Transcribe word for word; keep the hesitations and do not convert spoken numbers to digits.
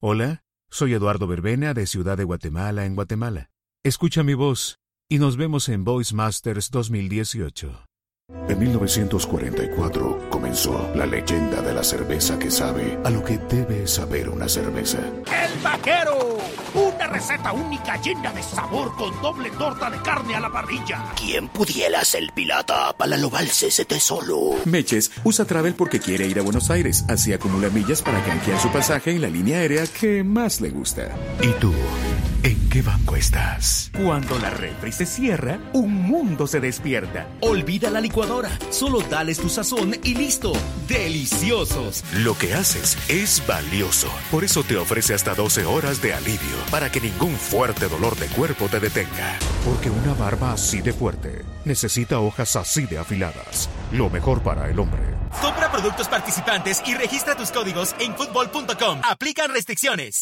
Hola, soy Eduardo Verbena de Ciudad de Guatemala, en Guatemala. Escucha mi voz y nos vemos en Voice Masters dos mil dieciocho. En mil novecientos cuarenta y cuatro comenzó la leyenda de la cerveza que sabe a lo que debe saber una cerveza. ¡El Vaquero! Una receta única llena de sabor con doble torta de carne a la parrilla. ¿Quién pudiera ser pirata para lobarse ese tesoro? Meches usa Travel porque quiere ir a Buenos Aires. Así acumula millas para canjear su pasaje en la línea aérea que más le gusta. ¿Y tú? ¿En qué banco estás? Cuando la refri se cierra, un mundo se despierta. Olvida la licuadora, solo dales tu sazón y listo. ¡Deliciosos! Lo que haces es valioso. Por eso te ofrece hasta doce horas de alivio, para que ningún fuerte dolor de cuerpo te detenga. Porque una barba así de fuerte necesita hojas así de afiladas. Lo mejor para el hombre. Compra productos participantes y registra tus códigos en fútbol punto com. Aplican restricciones.